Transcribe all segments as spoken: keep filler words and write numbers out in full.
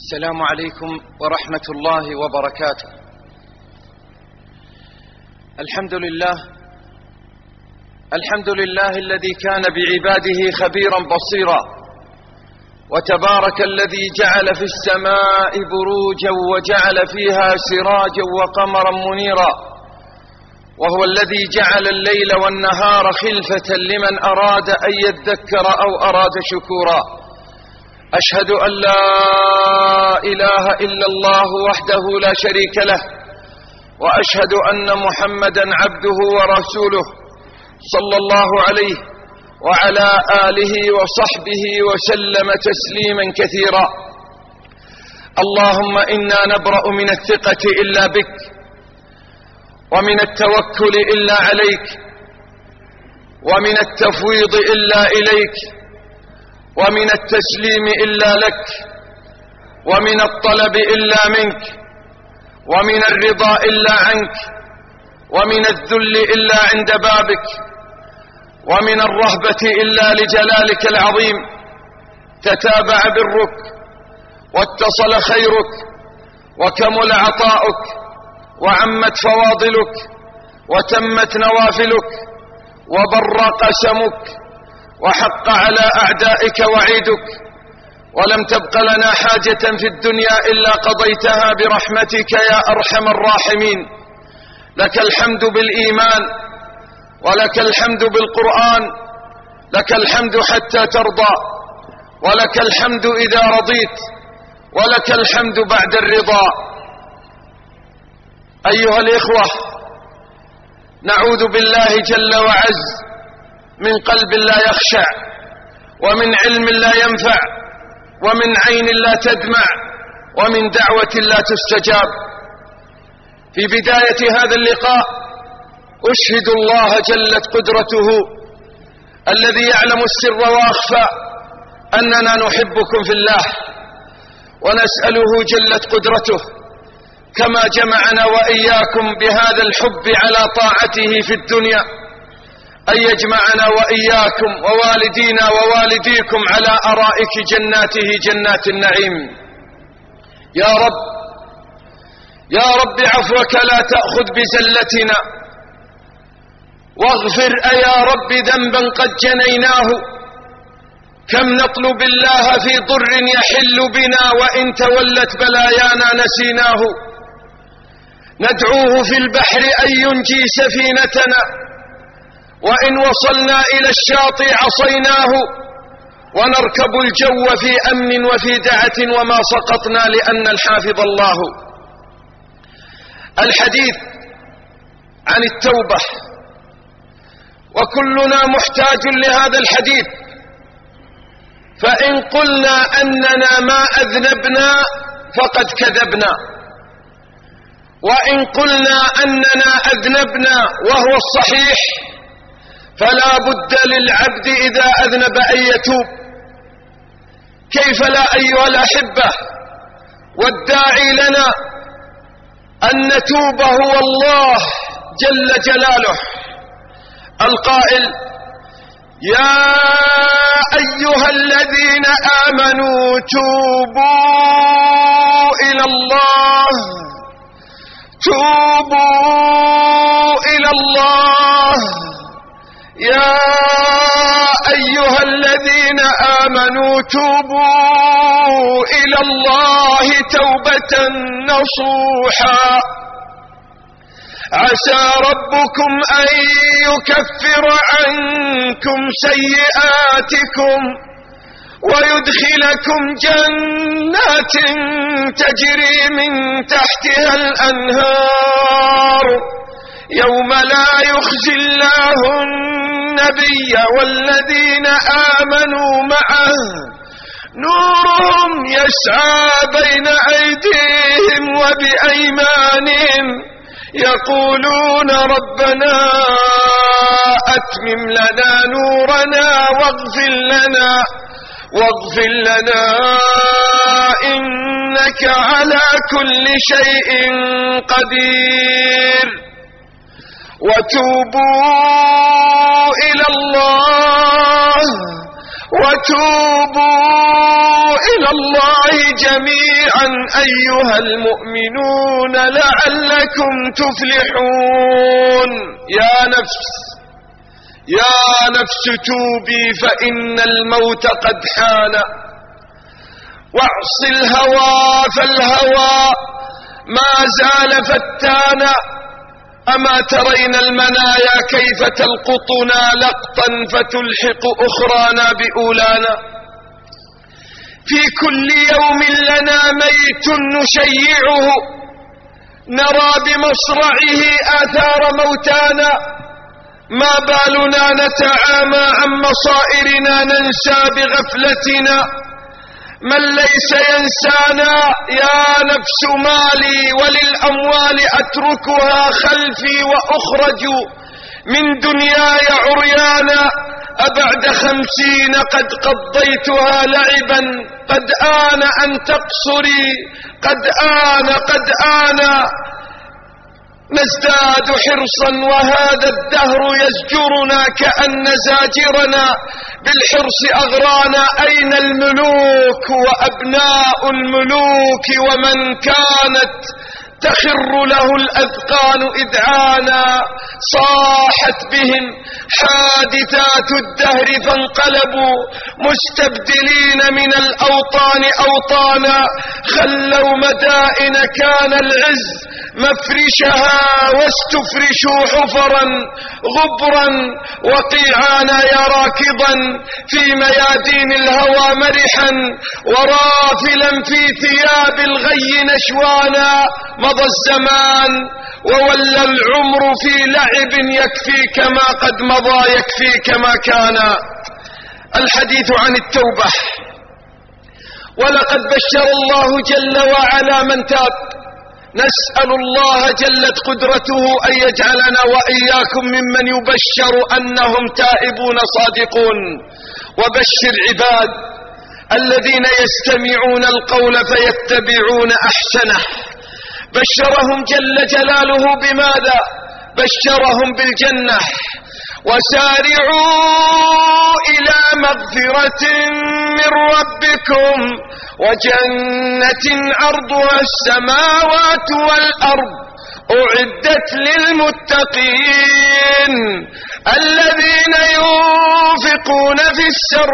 السلام عليكم ورحمة الله وبركاته. الحمد لله الحمد لله الذي كان بعباده خبيرا بصيرا، وتبارك الذي جعل في السماء بروجا وجعل فيها سراجا وقمرا منيرا، وهو الذي جعل الليل والنهار خلفة لمن أراد أن يذكر أو أراد شكورا. أشهد أن لا إله إلا الله وحده لا شريك له، وأشهد أن محمدا عبده ورسوله صلى الله عليه وعلى آله وصحبه وسلم تسليما كثيرا. اللهم إنا نبرأ من الثقة إلا بك، ومن التوكل إلا عليك، ومن التفويض إلا إليك، ومن التسليم إلا لك، ومن الطلب إلا منك، ومن الرضا إلا عنك، ومن الذل إلا عند بابك، ومن الرهبة إلا لجلالك العظيم. تتابع برك واتصل خيرك وكمل عطاؤك وعمت فواضلك وتمت نوافلك وبر قسمك وحق على أعدائك وعيدك، ولم تبق لنا حاجة في الدنيا إلا قضيتها برحمتك يا أرحم الراحمين. لك الحمد بالإيمان، ولك الحمد بالقرآن، لك الحمد حتى ترضى، ولك الحمد إذا رضيت، ولك الحمد بعد الرضا. أيها الإخوة، نعوذ بالله جل وعز من قلب لا يخشع، ومن علم لا ينفع، ومن عين لا تدمع، ومن دعوة لا تستجاب. في بداية هذا اللقاء أشهد الله جلت قدرته الذي يعلم السر وأخفى أننا نحبكم في الله، ونسأله جلت قدرته كما جمعنا وإياكم بهذا الحب على طاعته في الدنيا أن يجمعنا وإياكم ووالدينا ووالديكم على أرائك جناته جنات النعيم. يا رب يا رب عفوك لا تأخذ بزلتنا، واغفر أيا رب ذنبا قد جنيناه. كم نطلب الله في ضر يحل بنا، وإن تولت بلايانا نسيناه. ندعوه في البحر أن ينجي سفينتنا، وإن وصلنا إلى الشاطئ عصيناه. ونركب الجو في أمن وفي دعة وما سقطنا لأن الحافظ الله. الحديث عن التوبة، وكلنا محتاج لهذا الحديث. فإن قلنا أننا ما أذنبنا فقد كذبنا، وإن قلنا أننا أذنبنا وهو الصحيح فلا بد للعبد إذا أذنب أن يتوب. كيف لا أيها الأحبة؟ والداعي لنا أن نتوب هو الله جل جلاله القائل: يا أيها الذين آمنوا توبوا إلى الله توبوا إلى الله يا أيها الذين آمنوا توبوا إلى الله توبة نصوحا عسى ربكم أن يكفر عنكم سيئاتكم ويدخلكم جنات تجري من تحتها الأنهار يوم لا يخزي الله النبي والذين آمنوا معه نورهم يسعى بين أيديهم وبأيمانهم يقولون ربنا أتمم لنا نورنا واغفر لنا واغفر لنا إنك على كل شيء قدير. وتوبوا إلى الله وتوبوا إلى الله جميعا أيها المؤمنون لعلكم تفلحون. يا نفس يا نفس توبي فإن الموت قد حان، واعص الهوى فالهوى ما زال فتانا. أما ترين المنايا كيف تلقطنا لقطا فتلحق أخرانا بأولانا. في كل يوم لنا ميت نشيعه، نرى بمصرعه آثار موتانا. ما بالنا نتعامى عن مصائرنا ننسى بغفلتنا من ليس ينسانا. يا نفس مالي وللأموال أتركها خلفي وأخرج من دنياي عريانا. أبعد خمسين قد قضيتها لعبا، قد آن أن تقصري، قد آن قد آن. نزداد حرصا وهذا الدهر يزجرنا كأن زاجرنا بالحرص أغرانا. أين الملوك وأبناء الملوك ومن كانت تخر له الأذقان إذعانا. صاحت بهم حادثات الدهر فانقلبوا مستبدلين من الأوطان أوطانا. خلوا مدائن كان العز مفرشها واستفرشوا حفرا غبرا وقيعانا. يا راكضا في ميادين الهوى مرحا ورافلا في ثياب الغي نشوانا. مضى الزمان وولى العمر في لعب، يكفيك ما قد مضى يكفيك ما كان. الحديث عن التوبة. ولقد بشر الله جل وعلا من تاب. نسأل الله جلت قدرته أن يجعلنا وإياكم ممن يبشر أنهم تائبون صادقون. وبشر عباد الذين يستمعون القول فيتبعون أحسنه. بشرهم جل جلاله بماذا؟ بشرهم بالجنة. وسارعوا إلى مغفرة من ربكم وجنة عرضها السماوات والأرض أعدت للمتقين الذين ينفقون في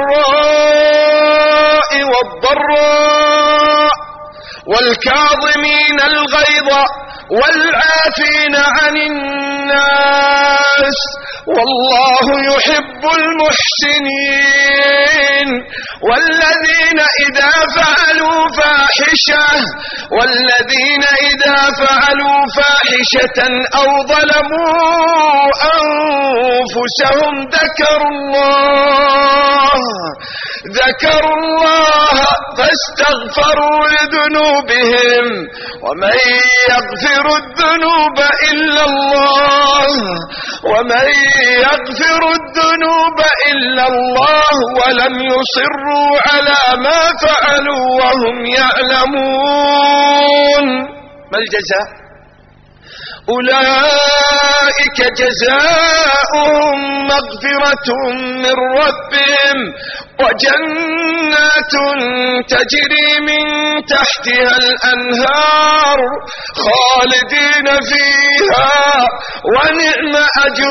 السراء والضراء والكاظمين الغيظ والعافين عن الناس والله يحب المحسنين. والذين إذا فعلوا فاحشة والذين إذا فعلوا فاحشة أو ظلموا أنفسهم ذكروا الله ذكروا الله فاستغفروا لذنوبهم ومن يغفر الذنوب إلا الله ومن يغفر الذنوب إلا الله ولم يصروا على ما فعلوا وهم يعلمون. ما الجزاء؟ أولئك جزاؤهم مغفرة من ربهم وجنات تجري من تحتها الأنهار خالدين فيها ونعم أجر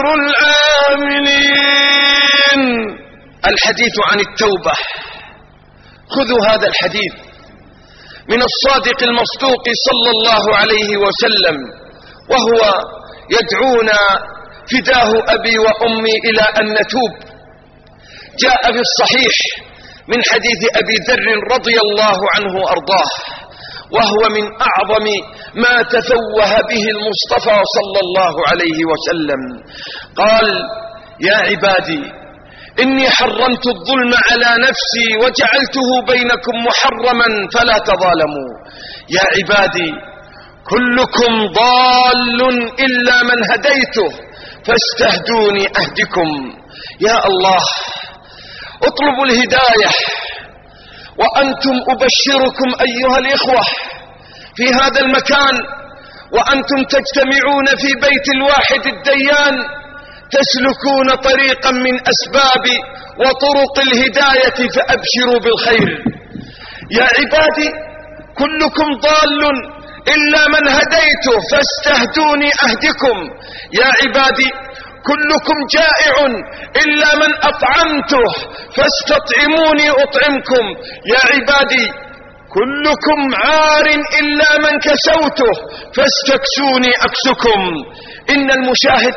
العاملين. الحديث عن التوبة. خذوا هذا الحديث من الصادق المصدوق صلى الله عليه وسلم وهو يدعونا فداه أبي وأمي إلى أن نتوب. جاء في الصحيح من حديث أبي ذر رضي الله عنه وأرضاه وهو من أعظم ما تفوه به المصطفى صلى الله عليه وسلم. قال: يا عبادي إني حرمت الظلم على نفسي وجعلته بينكم محرما فلا تظالموا. يا عبادي كلكم ضال إلا من هديته فاستهدوني أهدكم. يا الله اطلبوا الهداية وأنتم أبشركم أيها الإخوة في هذا المكان وأنتم تجتمعون في بيت الواحد الديان تسلكون طريقا من أسباب وطرق الهداية فأبشروا بالخير. يا عبادي كلكم ضال إلا من هديته فاستهدوني أهدكم. يا عبادي كلكم جائع إلا من أطعمته فاستطعموني أطعمكم. يا عبادي كلكم عار إلا من كسوته فاستكسوني أكسكم. إن المشاهد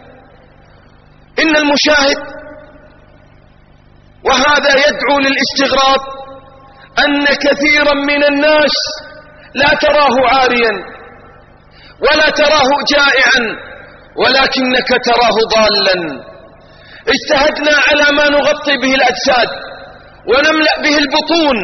إن المشاهد وهذا يدعو للاستغراب أن كثيرا من الناس لا تراه عاريا ولا تراه جائعا ولكنك تراه ضالا. اجتهدنا على ما نغطي به الأجساد ونملأ به البطون،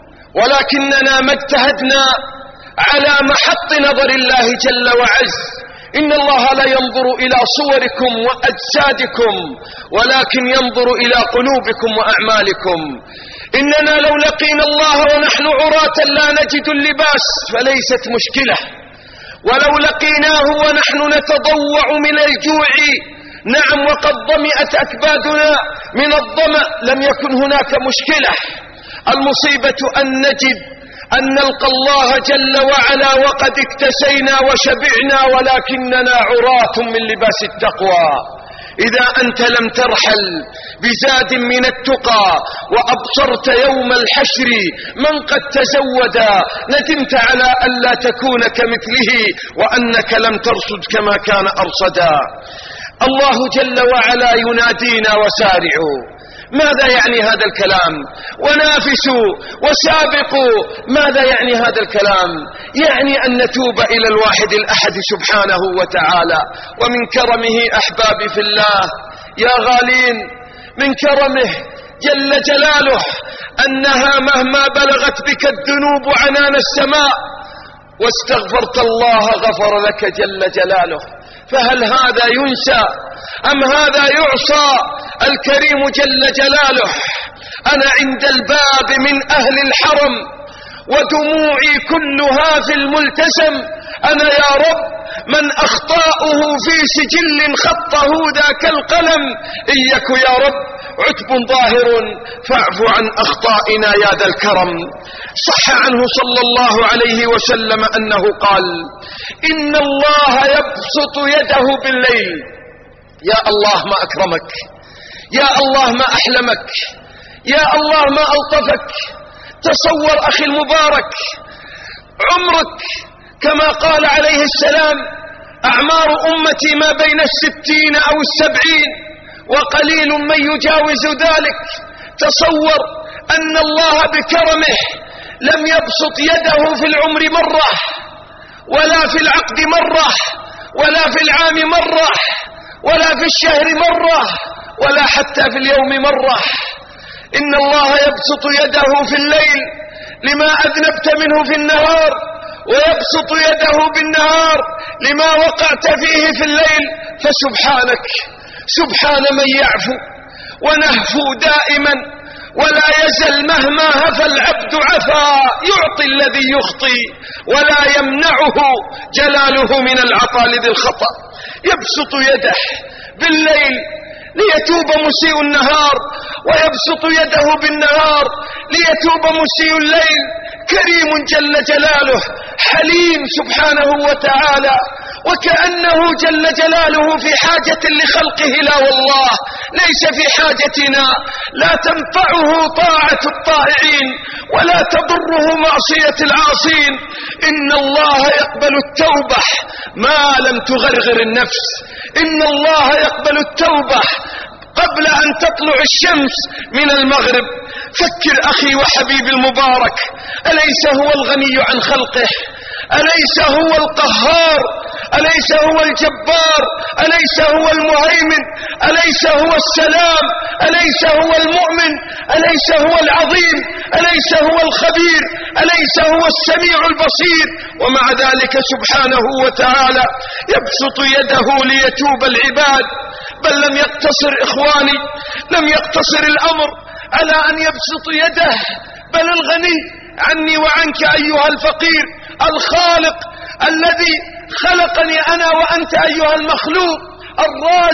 ولكننا ما اجتهدنا على محط نظر الله جل وعز. إن الله لا ينظر إلى صوركم وأجسادكم ولكن ينظر إلى قلوبكم وأعمالكم. إننا لو لقينا الله ونحن عراة لا نجد اللباس فليست مشكلة، ولو لقيناه ونحن نتضوع من الجوع نعم وقد ضمئت أكبادنا من الظمأ لم يكن هناك مشكلة. المصيبة أن نجد أن نلقى الله جل وعلا وقد اكتسينا وشبعنا ولكننا عراة من لباس التقوى. إذا أنت لم ترحل بزاد من التقى وأبصرت يوم الحشر من قد تزود ندمت على ألا تكون كمثله وأنك لم ترصد كما كان أرصدا. الله جل وعلا ينادينا وسارعوا. ماذا يعني هذا الكلام؟ ونافسوا وسابقوا. ماذا يعني هذا الكلام؟ يعني أن نتوب إلى الواحد الأحد سبحانه وتعالى. ومن كرمه أحبابي في الله يا غالين، من كرمه جل جلاله أنها مهما بلغت بك الذنوب عنان السماء واستغفرت الله غفر لك جل جلاله. فهل هذا ينسى أم هذا يعصى؟ الكريم جل جلاله. أنا عند الباب من أهل الحرم ودموعي كلها في الملتزم. أنا يا رب من أخطاؤه في سجل خطه ذاك القلم. إياك يا رب عتب ظاهر فاعف عن أخطائنا يا ذا الكرم. صح عنه صلى الله عليه وسلم أنه قال: إن الله يبسط يده بالليل. يا الله ما أكرمك، يا الله ما أحلمك، يا الله ما ألطفك. تصور أخي المبارك عمرك كما قال عليه السلام: أعمار أمتي ما بين الستين أو السبعين وقليل من يجاوز ذلك. تصور أن الله بكرمه لم يبسط يده في العمر مرة ولا في العقد مرة ولا في العام مرة ولا في الشهر مرة ولا حتى في اليوم مرة. إن الله يبسط يده في الليل لما أذنبت منه في النهار، ويبسط يده بالنهار لما وقعت فيه في الليل. فسبحانك سبحان من يعفو ونهفو دائما ولا يزل مهما هفى العبد عفا. يعطي الذي يخطي ولا يمنعه جلاله من العطاء لذي الخطأ. يبسط يده بالليل ليتوب مسيء النهار ويبسط يده بالنهار ليتوب مسيء الليل. كريم جل جلاله، حليم سبحانه وتعالى، وكأنه جل جلاله في حاجة لخلقه. لا والله ليس في حاجتنا. لا تنفعه طاعة الطائعين ولا تضره معصية العاصين. إن الله يقبل التوبة ما لم تغرغر النفس. إن الله يقبل التوبة قبل أن تطلع الشمس من المغرب. فكر أخي وحبيبي المبارك، أليس هو الغني عن خلقه؟ أليس هو القهار؟ أليس هو الجبار؟ أليس هو المهيمن؟ أليس هو السلام؟ أليس هو المؤمن؟ أليس هو العظيم؟ أليس هو الخبير؟ أليس هو السميع البصير؟ ومع ذلك سبحانه وتعالى يبسط يده ليتوب العباد. بل لم يقتصر إخواني، لم يقتصر الأمر على أن يبسط يده، بل الغني عني وعنك أيها الفقير، الخالق الذي خلقني أنا وأنت أيها المخلوق، الرازق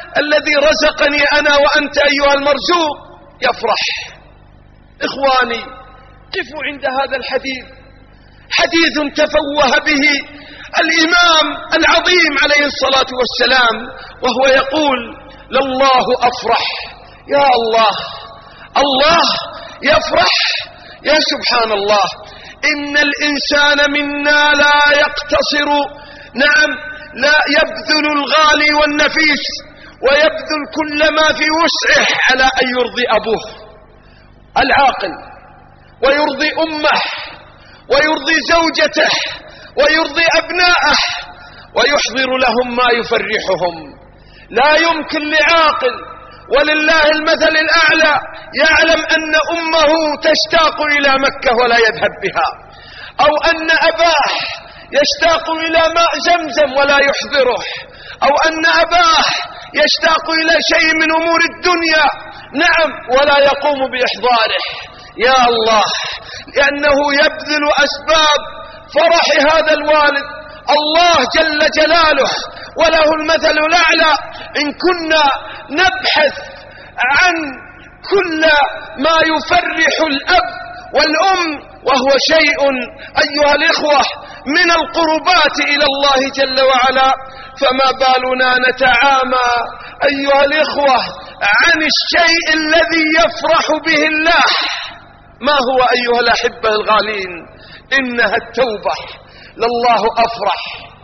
الذي رزقني أنا وأنت أيها المرزوق يفرح. إخواني، قفوا عند هذا الحديث، حديث تفوه به الإمام العظيم عليه الصلاة والسلام، وهو يقول: لله أفرح. يا الله، الله يفرح. يا سبحان الله، إن الإنسان منا لا يقتصر، نعم، لا يبذل الغالي والنفيس ويبذل كل ما في وسعه على أن يرضي أبوه العاقل ويرضي أمه ويرضي زوجته ويرضي أبناءه ويحضر لهم ما يفرحهم. لا يمكن لعاقل، ولله المثل الأعلى، يعلم أن أمه تشتاق إلى مكة ولا يذهب بها، أو أن أباه يشتاق إلى ماء زمزم ولا يحضره، أو أن أباه يشتاق إلى شيء من أمور الدنيا، نعم، ولا يقوم بإحضاره. يا الله، لأنه يبذل أسباب فرح هذا الوالد. الله جل جلاله وله المثل الأعلى. إن كنا نبحث عن كل ما يفرح الأب والأم، وهو شيء أيها الإخوة من القربات إلى الله جل وعلا، فما بالنا نتعامى أيها الإخوة عن الشيء الذي يفرح به الله. ما هو أيها الأحبة الغالين؟ إنها التوبة. لله أفرح.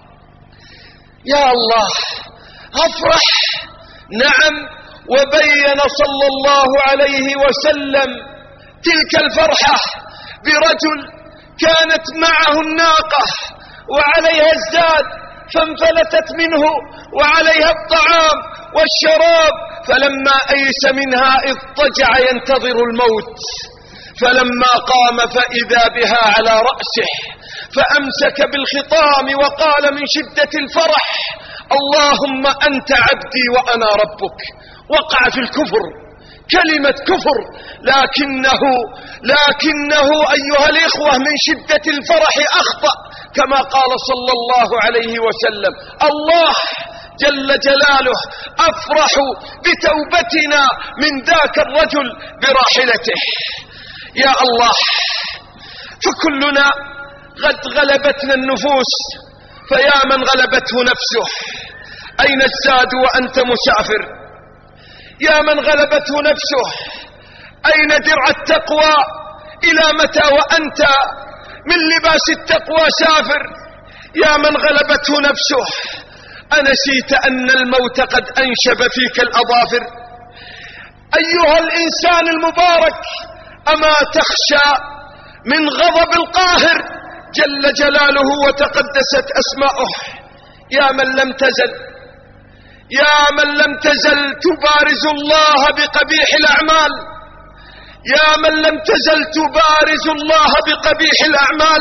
يا الله أفرح. نعم، وبين صلى الله عليه وسلم تلك الفرحة برجل كانت معه الناقة وعليها الزاد فانفلتت منه وعليها الطعام والشراب، فلما أيس منها اضطجع ينتظر الموت، فلما قام فإذا بها على رأسه، فأمسك بالخطام وقال من شدة الفرح: اللهم أنت عبدي وأنا ربك. وقع في الكفر، كلمة كفر، لكنه لكنه أيها الإخوة من شدة الفرح أخطأ، كما قال صلى الله عليه وسلم: الله جل جلاله أفرح بتوبتنا من ذاك الرجل براحلته. يا الله، فكلنا قد غلبتنا النفوس، فيا من غلبته نفسه أين الزاد وأنت مسافر؟ يا من غلبته نفسه أين درع التقوى؟ إلى متى وأنت من لباس التقوى سافر؟ يا من غلبته نفسه أنسيت أن الموت قد أنشب فيك الأظافر؟ أيها الإنسان المبارك، أما تخشى من غضب القاهر جل جلاله وتقدست أسماؤه؟ يا من لم تزل يا من لم تزل تبارز الله بقبيح الأعمال، يا من لم تزل تبارز الله بقبيح الأعمال،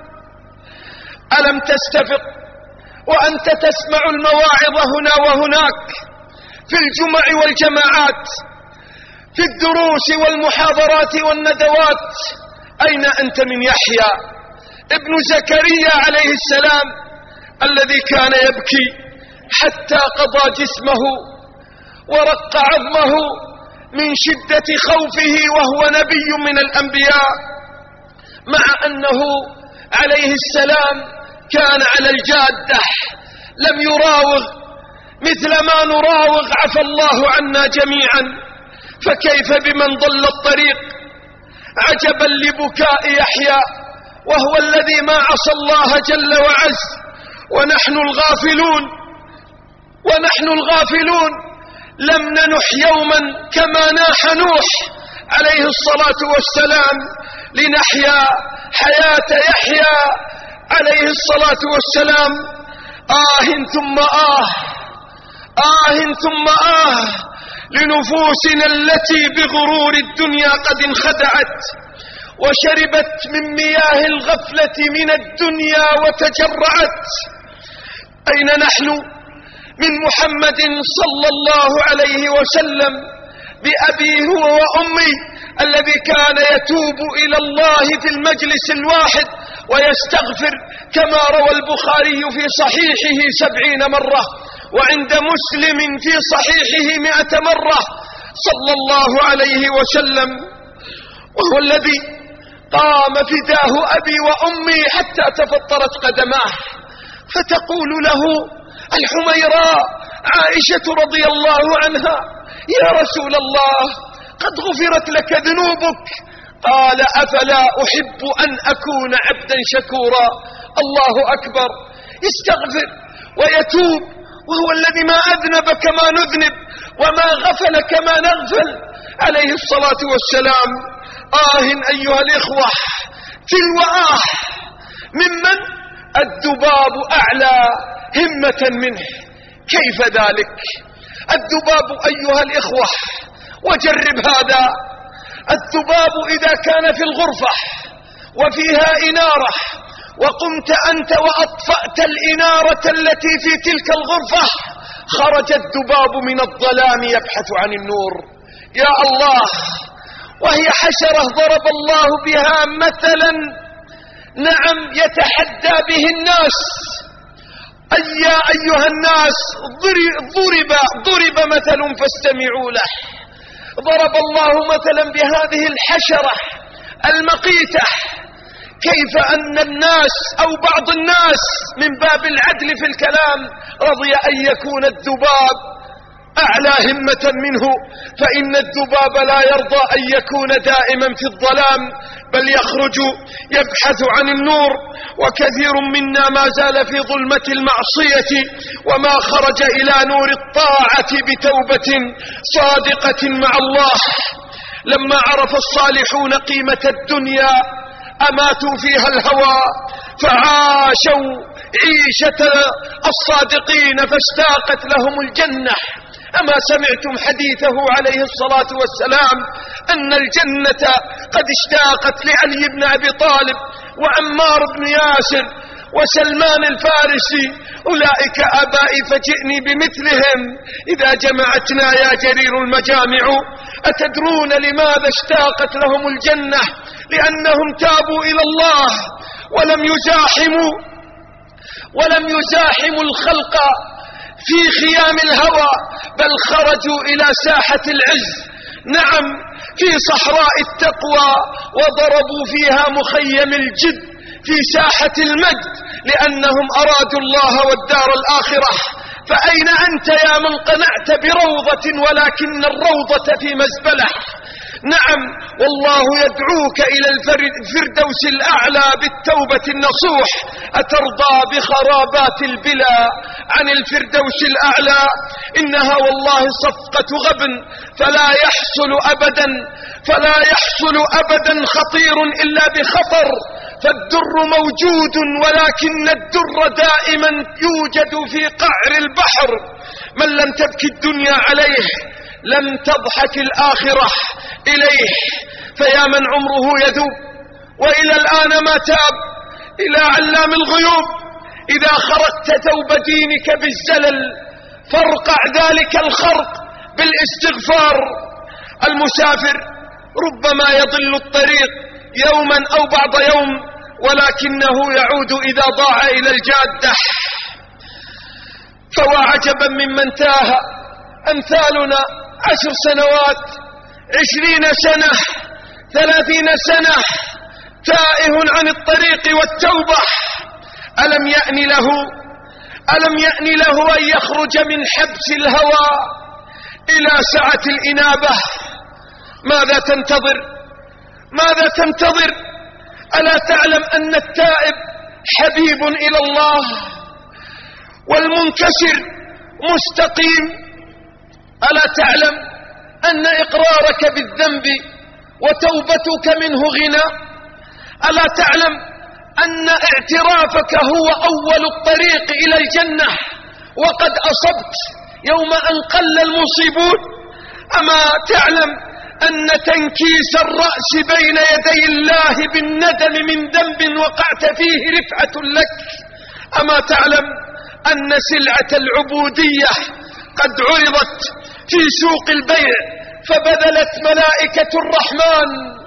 ألم تستفق وأنت تسمع المواعظ هنا وهناك في الجمع والجماعات، في الدروس والمحاضرات والندوات؟ أين أنت من يحيى ابن زكريا عليه السلام الذي كان يبكي حتى قضى جسمه ورق عظمه من شدة خوفه وهو نبي من الأنبياء، مع أنه عليه السلام كان على الجادة، لم يراوغ مثل ما نراوغ، عفى الله عنا جميعا. فكيف بمن ضل الطريق؟ عجبا لبكاء يحيى وهو الذي ما عصى الله جل وعز، ونحن الغافلون ونحن الغافلون لم ننح يوما كما ناح نوح عليه الصلاة والسلام لنحيا حياة يحيى عليه الصلاة والسلام. آه ثم آه آه ثم آه لنفوسنا التي بغرور الدنيا قد انخدعت وشربت من مياه الغفلة من الدنيا وتجرعت. أين نحن من محمد صلى الله عليه وسلم بأبي هو وأمي الذي كان يتوب إلى الله في المجلس الواحد ويستغفر كما روى البخاري في صحيحه سبعين مرة، وعند مسلم في صحيحه مئة مرة صلى الله عليه وسلم، وهو الذي قام فداه أبي وأمي حتى تفطرت قدماه، فتقول له الحميراء عائشة رضي الله عنها: يا رسول الله قد غفرت لك ذنوبك. قال: أفلا أحب أن أكون عبدا شكورا. الله أكبر، يستغفر ويتوب، وهو الذي ما أذنب كما نذنب وما غفل كما نغفل عليه الصلاة والسلام. آه أيها الإخوة، تلو آه ممن الذباب أعلى همة منه. كيف ذلك؟ الذباب أيها الإخوة، وجرب هذا، الذباب إذا كان في الغرفة وفيها إنارة وقمت أنت وأطفأت الإنارة التي في تلك الغرفة، خرج الذباب من الظلام يبحث عن النور. يا الله، وهي حشرة ضرب الله بها مثلا، نعم، يتحدى به الناس. أي يا أيها الناس، ضرب ضرب مثل فاستمعوا له. ضرب الله مثلا بهذه الحشرة المقيتة، كيف أن الناس أو بعض الناس من باب العدل في الكلام رضي أن يكون الذباب أعلى همة منه، فإن الذباب لا يرضى أن يكون دائما في الظلام، بل يخرج يبحث عن النور. وكثير منا ما زال في ظلمة المعصية وما خرج إلى نور الطاعة بتوبة صادقة مع الله. لما عرف الصالحون قيمة الدنيا أماتوا فيها الهوى فعاشوا عيشة الصادقين فاشتاقت لهم الجنة. أما سمعتم حديثه عليه الصلاة والسلام أن الجنة قد اشتاقت لعلي بن أبي طالب وعمار بن ياسر وسلمان الفارسي؟ أولئك آبائي فجئني بمثلهم إذا جمعتنا يا جرير المجامع. أتدرون لماذا اشتاقت لهم الجنة؟ لأنهم تابوا إلى الله ولم يزاحموا ولم يزاحموا الخلق في خيام الهوى، بل خرجوا إلى ساحة العز، نعم، في صحراء التقوى، وضربوا فيها مخيم الجد في ساحة المجد، لأنهم أرادوا الله والدار الآخرة. فأين أنت يا من قنعت بروضة ولكن الروضة في مزبلة؟ نعم، والله يدعوك إلى الفردوس الأعلى بالتوبة النصوح. أترضى بخرابات البلا عن الفردوس الأعلى؟ إنها والله صفقة غبن، فلا يحصل أبدا فلا يحصل أبدا خطير إلا بخطر. فالدر موجود، ولكن الدر دائما يوجد في قعر البحر. من لم تبكي الدنيا عليه لم تضحك الآخرة إليه. فيا من عمره يذوب وإلى الآن ما تاب إلى علام الغيوب، إذا خرقت ثوب دينك بالزلل فارقع ذلك الخرق بالاستغفار. المسافر ربما يضل الطريق يوما أو بعض يوم، ولكنه يعود إذا ضاع إلى الجادة. فوا عجبا ممن تاه، أمثالنا عشر سنوات، عشرين سنة، ثلاثين سنة، تائه عن الطريق والتوبة. ألم يأن له ألم يأن له أن يخرج من حبس الهوى إلى سعة الإنابة؟ ماذا تنتظر؟ ماذا تنتظر؟ ألا تعلم أن التائب حبيب إلى الله، والمنكسر مستقيم؟ ألا تعلم أن إقرارك بالذنب وتوبتك منه غنى؟ ألا تعلم أن اعترافك هو أول الطريق إلى الجنة، وقد أصبت يوم أن قل المصيبون؟ أما تعلم أن تنكيس الرأس بين يدي الله بالندم من ذنب وقعت فيه رفعة لك؟ أما تعلم أن سلعة العبودية قد عرضت في سوق البيع فبذلت ملائكة الرحمن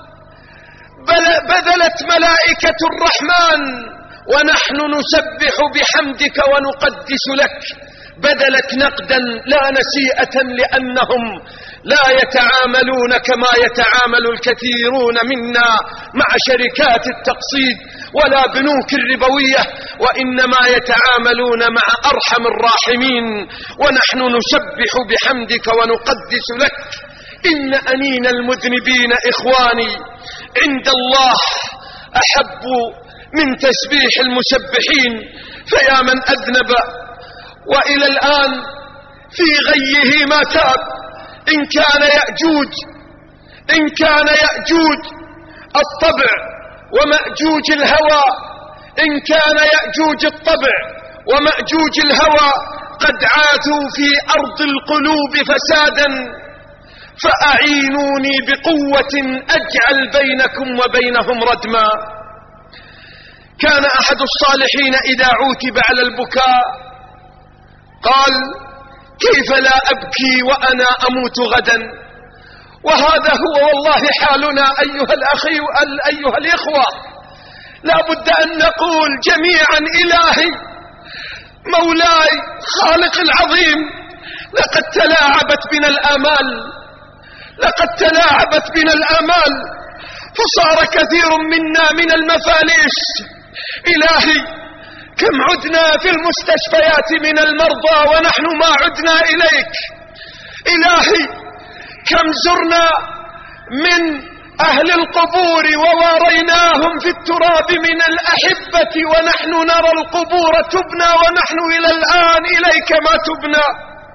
بذلت ملائكة الرحمن ونحن نسبح بحمدك ونقدس لك. بذلت نقدا لا نسيئة، لأنهم لا يتعاملون كما يتعامل الكثيرون منا مع شركات التقسيط ولا بنوك الربوية، وإنما يتعاملون مع أرحم الراحمين. ونحن نسبح بحمدك ونقدس لك. إن أنين المذنبين إخواني عند الله أحب من تسبيح المسبحين، فيا من أذنب وإلى الآن في غيه ما تاب، إن كان يأجوج إن كان يأجوج الطبع ومأجوج الهوى إن كان يأجوج الطبع ومأجوج الهوى قد عاثوا في أرض القلوب فسادا، فأعينوني بقوة أجعل بينكم وبينهم ردما. كان أحد الصالحين إذا عوتب على البكاء قال: كيف لا أبكي وأنا أموت غدا؟ وهذا هو والله حالنا أيها الأخي أيها الإخوة. لا بد أن نقول جميعا: إلهي مولاي خالق العظيم، لقد تلاعبت بنا الآمال لقد تلاعبت بنا الآمال فصار كثير منا من المفاليس. إلهي كم عدنا في المستشفيات من المرضى ونحن ما عدنا إليك. إلهي كم زرنا من أهل القبور وواريناهم في التراب من الأحبة ونحن نرى القبور تبنى ونحن إلى الآن إليك ما تبنى.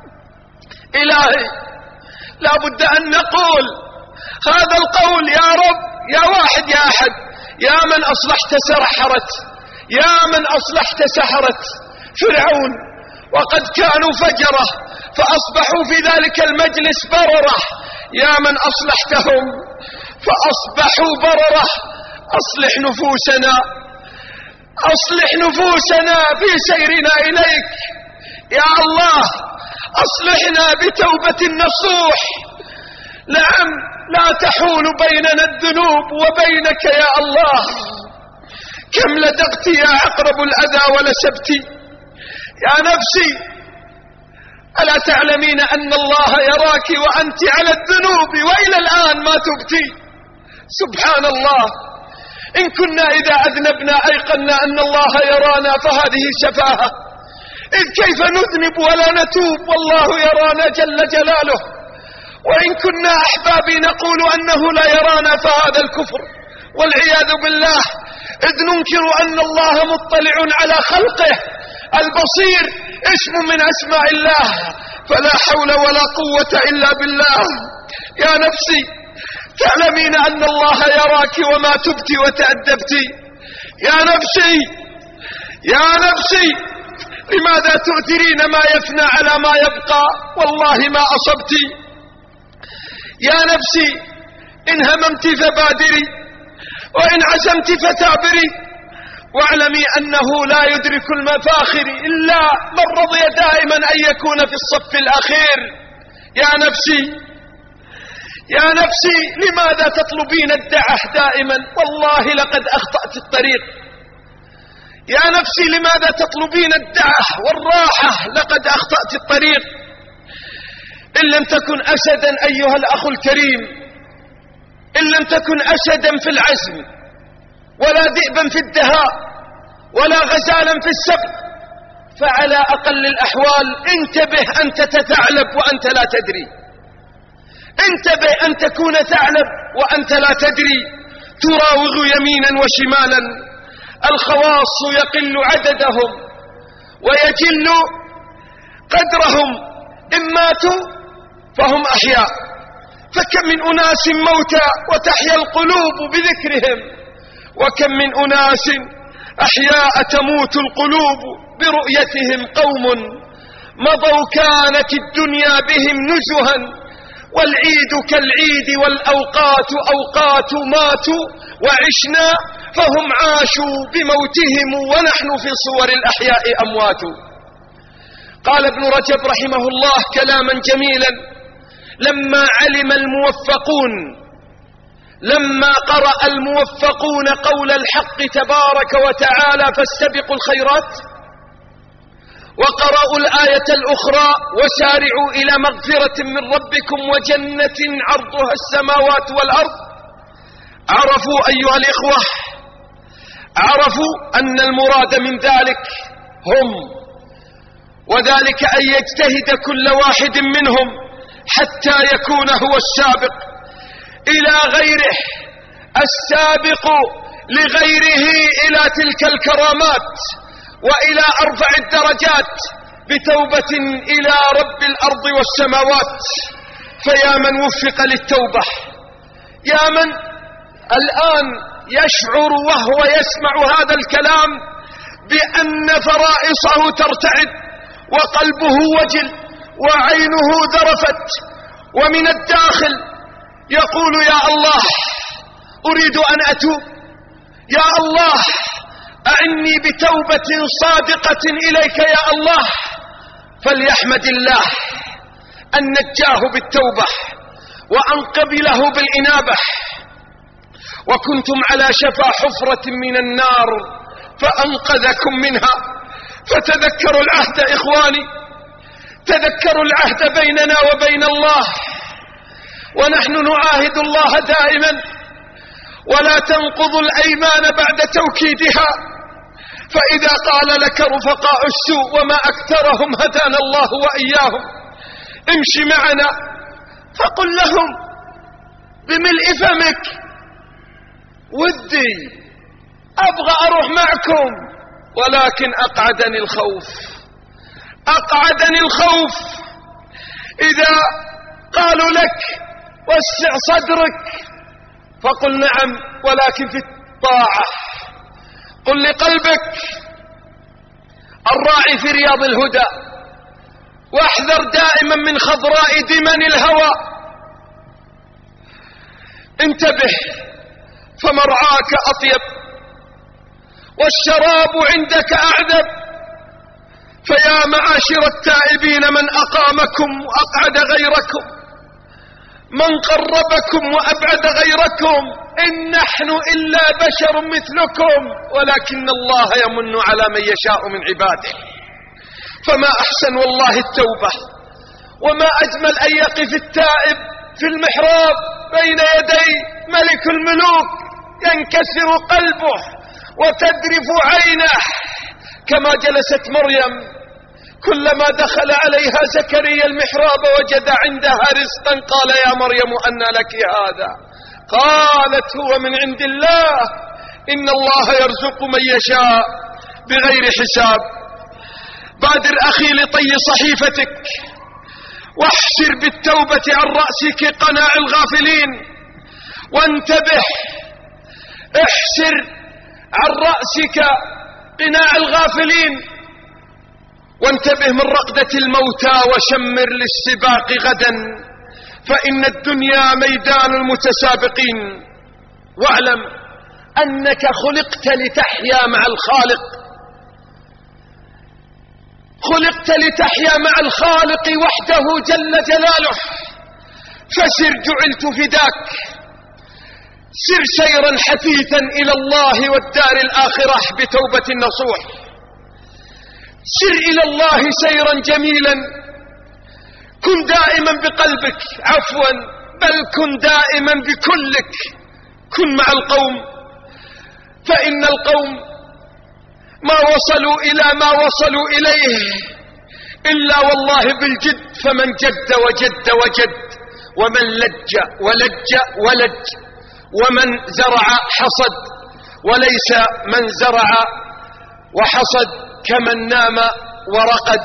إلهي لا بد أن نقول هذا القول: يا رب، يا واحد يا أحد، يا من أصلحت سحرت يا من أصلحت سحرت فرعون وقد كانوا فجرة فأصبحوا في ذلك المجلس بررة، يا من أصلحتهم فأصبحوا بررة. أصلح نفوسنا أصلح نفوسنا في سيرنا إليك يا الله. أصلحنا بتوبة نصوح. نعم، لا تحول بيننا الذنوب وبينك يا الله. كم لدغت يا عقرب الأذى ولسبت يا نفسي، ألا تعلمين أن الله يراك وأنت على الذنوب وإلى الآن ما تبتي؟ سبحان الله. إن كنا إذا أذنبنا أيقنا أن الله يرانا فهذه سفاهة، إذ كيف نذنب ولا نتوب والله يرانا جل جلاله. وإن كنا أحبابي نقول أنه لا يرانا فهذا الكفر والعياذ بالله، إذ ننكر أن الله مطلع على خلقه البصير، اسم من أسماء الله، فلا حول ولا قوة إلا بالله. يا نفسي تعلمين أن الله يراك وما تبتي وتأدبتي. يا نفسي يا نفسي لماذا تؤثرين ما يفنى على ما يبقى؟ والله ما أصبتي. يا نفسي إن هممت فبادري وإن عزمت فتعبري، واعلمي أنه لا يدرك المفاخر إلا من رضي دائما أن يكون في الصف الأخير. يا نفسي يا نفسي لماذا تطلبين الدعه دائما؟ والله لقد أخطأت الطريق. يا نفسي لماذا تطلبين الدعه والراحة؟ لقد أخطأت الطريق. إن لم تكن أسدا أيها الأخ الكريم، إن لم تكن أسدا في العزم ولا ذئبا في الدهاء ولا غزالا في السبق، فعلى أقل الأحوال انتبه أنت تتعلب وأنت لا تدري. انتبه أن تكون ثعلب وأنت لا تدري، تراوغ يمينا وشمالا. الخواص يقل عددهم ويجل قدرهم، إن ماتوا فهم أحياء، فكم من أناس موتى وتحيا القلوب بذكرهم، وكم من أناس أحياء تموت القلوب برؤيتهم. قوم مضوا كانت الدنيا بهم نزها، والعيد كالعيد والأوقات أوقات ماتوا، وعشنا فهم عاشوا بموتهم ونحن في صور الأحياء أموات. قال ابن رجب رحمه الله كلاما جميلا: لما علم الموفقون لما قرأ الموفقون قول الحق تبارك وتعالى فاستبقوا الخيرات، وقرأوا الآية الأخرى وسارعوا إلى مغفرة من ربكم وجنة عرضها السماوات والأرض، عرفوا أيها الإخوة، عرفوا أن المراد من ذلك هم، وذلك أن يجتهد كل واحد منهم حتى يكون هو السابق إلى غيره، السابق لغيره إلى تلك الكرامات وإلى أرفع الدرجات بتوبة إلى رب الأرض والسماوات. فيا من وفق للتوبة، يا من الآن يشعر وهو يسمع هذا الكلام بأن فرائصه ترتعد وقلبه وجل وعينه ذرفت، ومن الداخل يقول يا الله أريد أن أتوب، يا الله أعني بتوبة صادقة إليك يا الله، فليحمد الله أن نجاه بالتوبة وأن قبله بالإنابة. وكنتم على شفا حفرة من النار فأنقذكم منها، فتذكروا العهد إخواني، تذكروا العهد بيننا وبين الله، ونحن نعاهد الله دائما ولا تنقضوا الأيمان بعد توكيدها، فإذا قال لك رفقاء السوء وما أكثرهم هدانا الله وإياهم امشي معنا، فقل لهم بملء فمك ودي أبغى أروح معكم، ولكن أقعدني الخوف، أقعدني الخوف. إذا قالوا لك وسع صدرك فقل نعم، ولكن في الطاعة. قل لقلبك الراعي في رياض الهدى، واحذر دائما من خضراء دمن الهوى. انتبه فمرعاك أطيب والشراب عندك أعذب. فيا معاشر التائبين من أقامكم وأقعد غيركم، من قربكم وأبعد غيركم، إن نحن إلا بشر مثلكم، ولكن الله يمن على من يشاء من عباده. فما أحسن والله التوبة، وما أجمل أن يقف التائب في المحراب بين يدي ملك الملوك ينكسر قلبه وتذرف عينه، كما جلست مريم كلما دخل عليها زكريا المحراب وجد عندها رزقا قال يا مريم أنى لك هذا؟ قالت هو من عند الله، إن الله يرزق من يشاء بغير حساب. بادر أخي لطي صحيفتك واحسر بالتوبة عن رأسك قناع الغافلين، وانتبه احسر عن رأسك قناع الغافلين، وانتبه من رقدة الموتى وشمر للسباق غدا، فإن الدنيا ميدان المتسابقين. واعلم أنك خلقت لتحيا مع الخالق، خلقت لتحيا مع الخالق وحده جل جلاله، فسر جعلت فداك، سر سيرا حثيثا إلى الله والدار الآخرة بتوبة النصوح، سر إلى الله سيرا جميلا، كن دائما بقلبك، عفوا بل كن دائما بكلك، كن مع القوم، فإن القوم ما وصلوا إلى ما وصلوا إليه إلا والله بالجد، فمن جد وجد وجد، ومن لج ولج ولج، ومن زرع حصد، وليس من زرع وحصد كمن نام ورقد.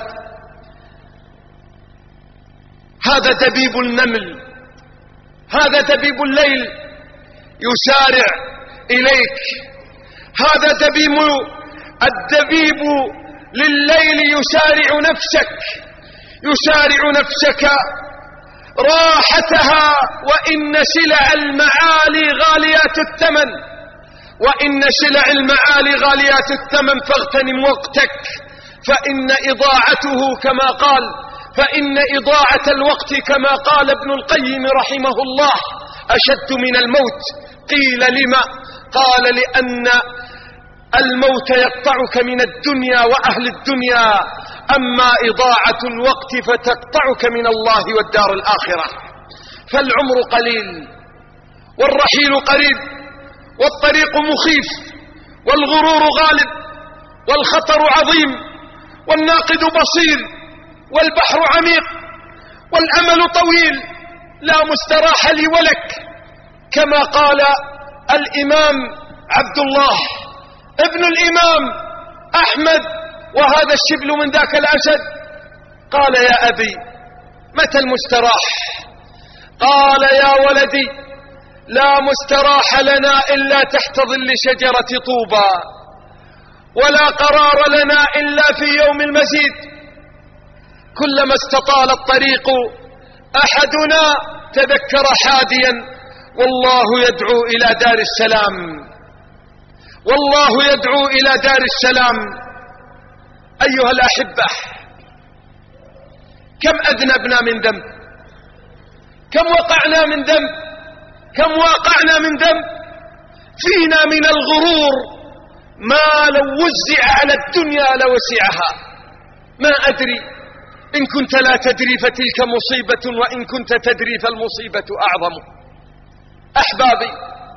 هذا دبيب النمل، هذا دبيب الليل يسارع إليك، هذا دبيب الدبيب لليل يسارع نفسك، يسارع نفسك راحتها، وإن سلع المعالي غاليات الثمن، وإن سلع المعالي غاليات الثمن، فاغتنم وقتك، فإن إضاعته كما قال فإن إضاعة الوقت كما قال ابن القيم رحمه الله أشد من الموت. قيل لما؟ قال لأن الموت يقطعك من الدنيا وأهل الدنيا، أما إضاعة الوقت فتقطعك من الله والدار الآخرة. فالعمر قليل والرحيل قريب والطريق مخيف والغرور غالب والخطر عظيم والناقد بصير والبحر عميق والأمل طويل لا مستراح لي ولك، كما قال الإمام عبد الله ابن الإمام أحمد وهذا الشبل من ذاك الأسد، قال يا أبي متى المستراح؟ قال يا ولدي لا مستراح لنا إلا تحت ظل شجرة طوبى، ولا قرار لنا إلا في يوم المزيد. كلما استطال الطريق أحدنا تذكر حاديا والله يدعو إلى دار السلام، والله يدعو إلى دار السلام. أيها الأحبة، كم أذنبنا من ذنب، كم وقعنا من ذنب، كم واقعنا من ذنب فينا من الغرور ما لو وزع على الدنيا لوسعها. ما أدري، إن كنت لا تدري فتلك مصيبة، وإن كنت تدري فالمصيبة أعظم. أحبابي،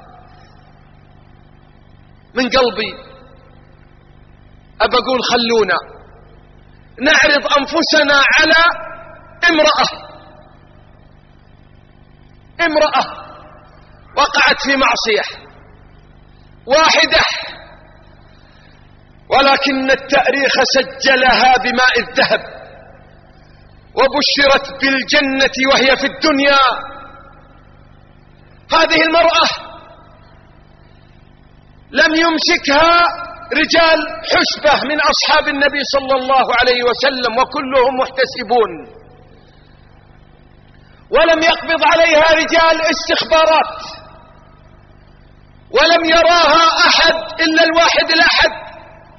من قلبي أبقول خلونا نعرض أنفسنا على امرأة امرأة وقعت في معصية واحدة، ولكن التاريخ سجلها بماء الذهب وبشرت بالجنة وهي في الدنيا. هذه المرأة لم يمسكها رجال حسبة من أصحاب النبي صلى الله عليه وسلم وكلهم محتسبون، ولم يقبض عليها رجال استخبارات، ولم يراها أحد إلا الواحد الأحد.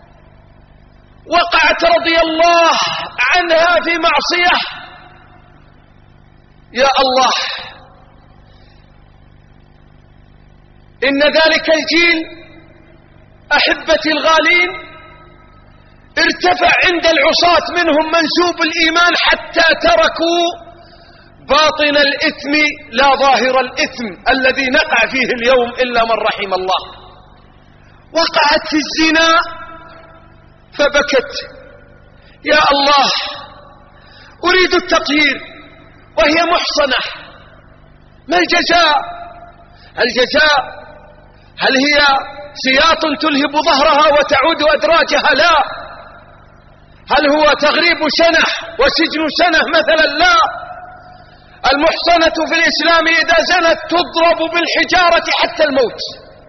وقعت رضي الله عنها في معصية. يا الله، إن ذلك الجيل أحبتي الغالين ارتفع عند العصاة منهم منسوب الإيمان حتى تركوا باطن الإثم لا ظاهر الإثم الذي نقع فيه اليوم إلا من رحم الله. وقعت في الزنا فبكت: يا الله أريد التطهير وهي محصنة، ما الجزاء؟ الجزاء هل هي سياط تلهب ظهرها وتعود أدراجها؟ لا. هل هو تغريب سنة وسجن سنة مثلا؟ لا. المحصنة في الإسلام إذا زنت تضرب بالحجارة حتى الموت،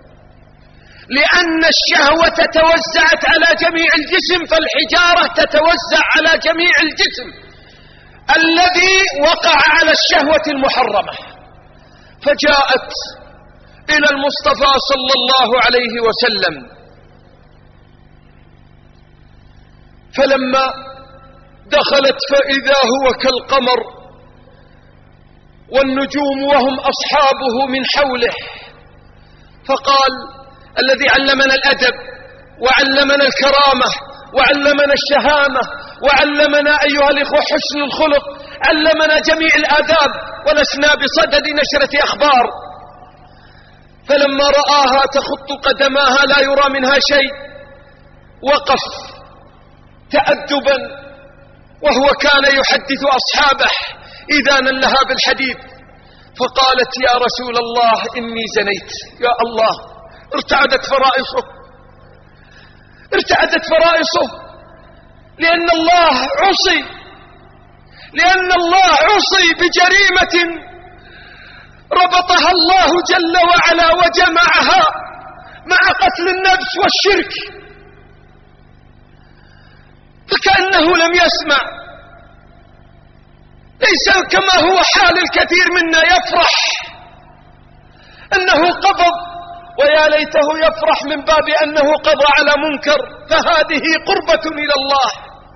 لأن الشهوة توزعت على جميع الجسم، فالحجارة تتوزع على جميع الجسم الذي وقع على الشهوة المحرمة. فجاءت إلى المصطفى صلى الله عليه وسلم، فلما دخلت فإذا هو كالقمر والنجوم وهم أصحابه من حوله، فقال: الذي علمنا الأدب وعلمنا الكرامة وعلمنا الشهامة وعلمنا أيها الإخوة حسن الخلق، علمنا جميع الآداب ولسنا بصدد نشرة أخبار. فلما رآها تخط قدماها لا يرى منها شيء وقف تأدبا، وهو كان يحدث أصحابه إذانا لها بالحديث، فقالت: يا رسول الله إني زنيت. يا الله، ارتعدت فرائصه ارتعدت فرائصه لأن الله عصي لأن الله عصي بجريمة ربطها الله جل وعلا وجمعها مع قتل النفس والشرك، فكأنه لم يسمع. ليس كما هو حال الكثير منا يفرح أنه قبض، ويا ليته يفرح من باب أنه قضى على منكر، فهذه قربة إلى الله.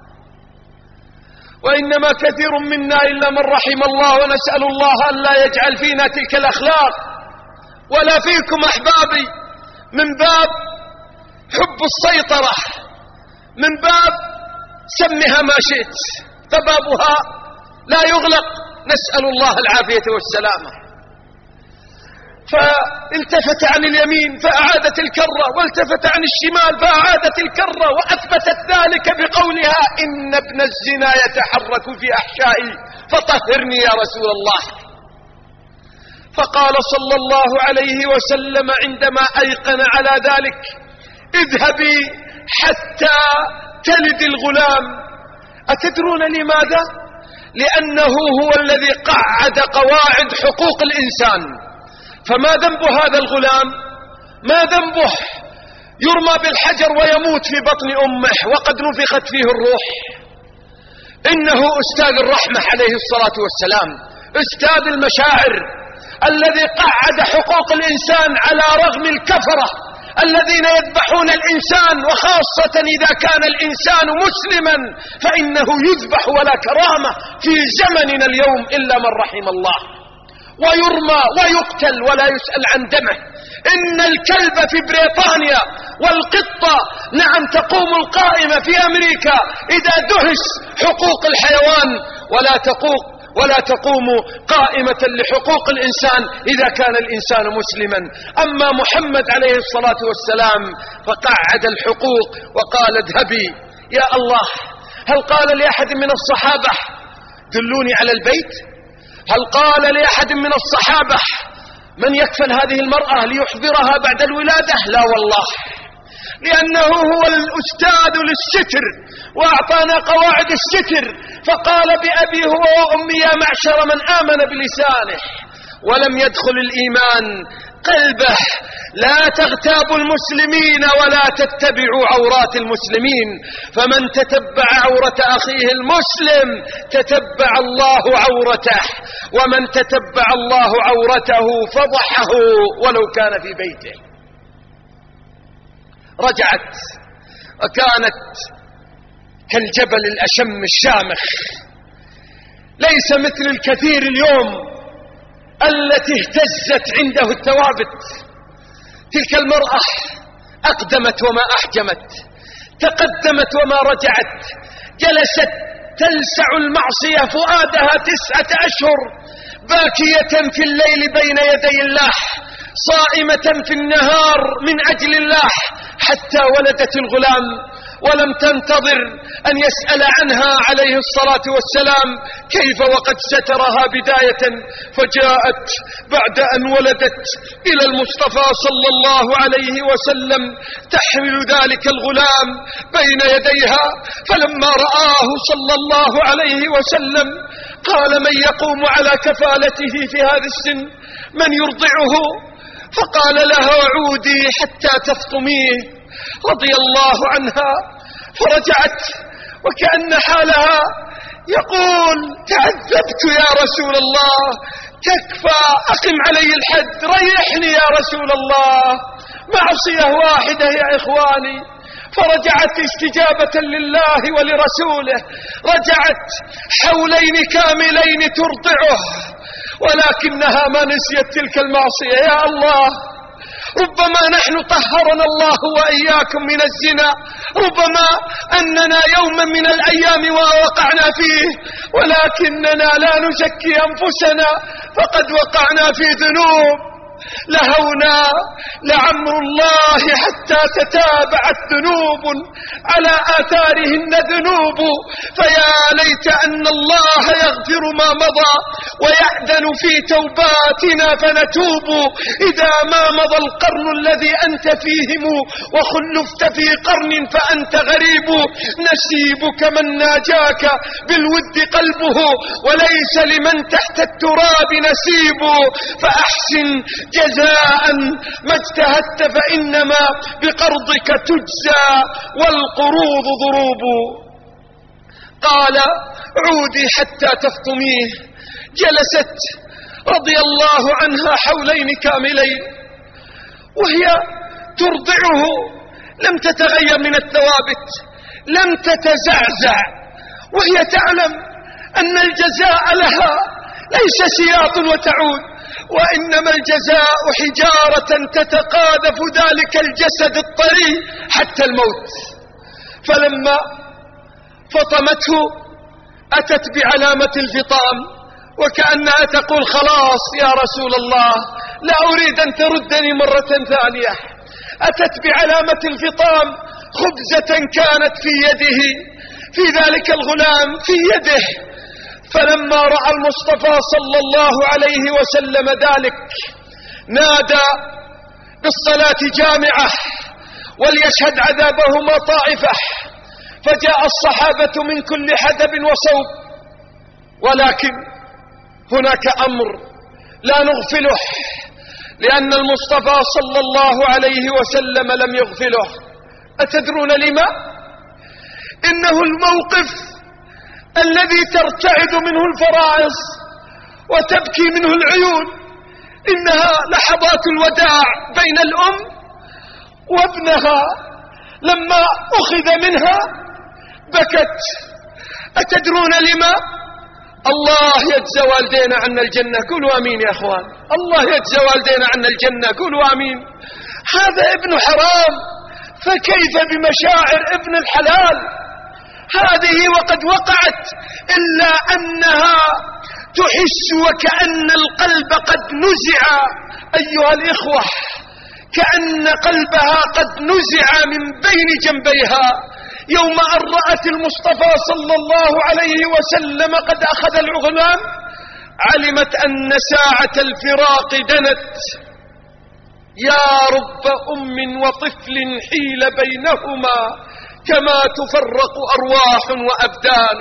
وإنما كثير منا إلا من رحم الله، ونسأل الله أن لا يجعل فينا تلك الأخلاق ولا فيكم أحبابي، من باب حب السيطرة، من باب سمها ما شئت فبابها لا يغلق، نسأل الله العافية والسلامة. فالتفت عن اليمين فأعادت الكرة، والتفت عن الشمال فأعادت الكرة، وأثبتت ذلك بقولها: إن ابن الزنا يتحرك في أحشائي فطهرني يا رسول الله. فقال صلى الله عليه وسلم عندما أيقن على ذلك: اذهبي حتى تلد الغلام. أتدرون لماذا؟ لأنه هو الذي قعد قواعد حقوق الإنسان. فما ذنب هذا الغلام؟ ما ذنبه يرمى بالحجر ويموت في بطن أمه وقد نفخت فيه الروح؟ إنه أستاذ الرحمة عليه الصلاة والسلام، أستاذ المشاعر، الذي قعد حقوق الإنسان على رغم الكفرة الذين يذبحون الإنسان، وخاصة إذا كان الإنسان مسلما فإنه يذبح ولا كرامة في زمننا اليوم إلا من رحم الله، ويرمى ويقتل ولا يسأل عن دمه. إن الكلب في بريطانيا والقطة نعم تقوم القائمة في أمريكا إذا دهس حقوق الحيوان، ولا تقوم ولا تقوم قائمة لحقوق الإنسان إذا كان الإنسان مسلما. أما محمد عليه الصلاة والسلام فقعد الحقوق وقال: اذهبي. يا الله، هل قال لأحد من الصحابة: دلوني على البيت؟ هل قال لأحد من الصحابة: من يكفل هذه المرأة ليحضرها بعد الولادة؟ لا والله، لأنه هو الأستاذ للستر وأعطانا قواعد الستر، فقال: بأبي هو وأمي يا معشر من آمن بلسانه ولم يدخل الإيمان قلبه لا تغتابوا المسلمين ولا تتبعوا عورات المسلمين، فمن تتبع عورة أخيه المسلم تتبع الله عورته، ومن تتبع الله عورته فضحه ولو كان في بيته. رجعت وكانت كالجبل الأشم الشامخ، ليس مثل الكثير اليوم التي اهتزت عنده الثوابت. تلك المرأة أقدمت وما أحجمت، تقدمت وما رجعت، جلست تلسع المعصية فؤادها تسعة أشهر، باكية في الليل بين يدي الله، صائمة في النهار من أجل الله، حتى ولدت الغلام ولم تنتظر أن يسأل عنها عليه الصلاة والسلام كيف وقد سترها بداية، فجاءت بعد أن ولدت إلى المصطفى صلى الله عليه وسلم تحمل ذلك الغلام بين يديها. فلما رآه صلى الله عليه وسلم قال: من يقوم على كفالته في هذا السن؟ من يرضعه؟ فقال لها: عودي حتى تفطميه. رضي الله عنها، فرجعت وكأن حالها يقول: تعذبت يا رسول الله، تكفى، أقم علي الحد، ريحني يا رسول الله، معصية واحدة يا إخواني. فرجعت استجابة لله ولرسوله، رجعت حولين كاملين ترضعه، ولكنها ما نسيت تلك المعصية. يا الله، ربما نحن طهرنا الله وإياكم من الزنا، ربما أننا يوما من الأيام ووقعنا فيه، ولكننا لا نزكي أنفسنا فقد وقعنا في ذنوب. لهونا لعمر الله حتى تتابعت ذنوب على آثارهن ذنوب، فيا ليت أن الله يغفر ما مضى ويأذن في توباتنا فنتوب. إذا ما مضى القرن الذي أنت فيهم وخلفت في قرن فأنت غريب، نسيبك من ناجاك بالود قلبه وليس لمن تحت التراب نسيب. فأحسن جزاء ما اجتهدت فإنما بقرضك تجزى والقروض ضروب. قال: عودي حتى تفطميه. جلست رضي الله عنها حولين كاملين وهي ترضعه، لم تتغير من الثوابت، لم تتزعزع، وهي تعلم أن الجزاء لها ليس سياط وتعود، وإنما الجزاء حجارة تتقاذف ذلك الجسد الطري حتى الموت. فلما فطمته، أتت بعلامة الفطام وكأنها تقول خلاص يا رسول الله لا أريد أن تردني مرة ثانية. أتت بعلامة الفطام، خبزة كانت في يده، في ذلك الغلام في يده. فلما رأى المصطفى صلى الله عليه وسلم ذلك نادى بالصلاة جامعة وليشهد عذابهما طائفة، فجاء الصحابة من كل حدب وصوب. ولكن هناك أمر لا نغفله، لأن المصطفى صلى الله عليه وسلم لم يغفله. أتدرون لما؟ إنه الموقف الذي ترتعد منه الفرائص وتبكي منه العيون. إنها لحظات الوداع بين الأم وابنها، لما أخذ منها بكت. أتدرون لما؟ الله يجزى والدينا عنا الجنة، قولوا آمين يا أخوان. الله يجزى والدينا عنا الجنة، قولوا آمين. هذا ابن حرام، فكيف بمشاعر ابن الحلال؟ هذه وقد وقعت، إلا أنها تحس وكأن القلب قد نزع. أيها الإخوة، كأن قلبها قد نزع من بين جنبيها يوم أن رأت المصطفى صلى الله عليه وسلم قد أخذ الغلام. علمت أن ساعة الفراق دنت. يا رب أم وطفل حيل بينهما كما تفرق أرواح وأبدان.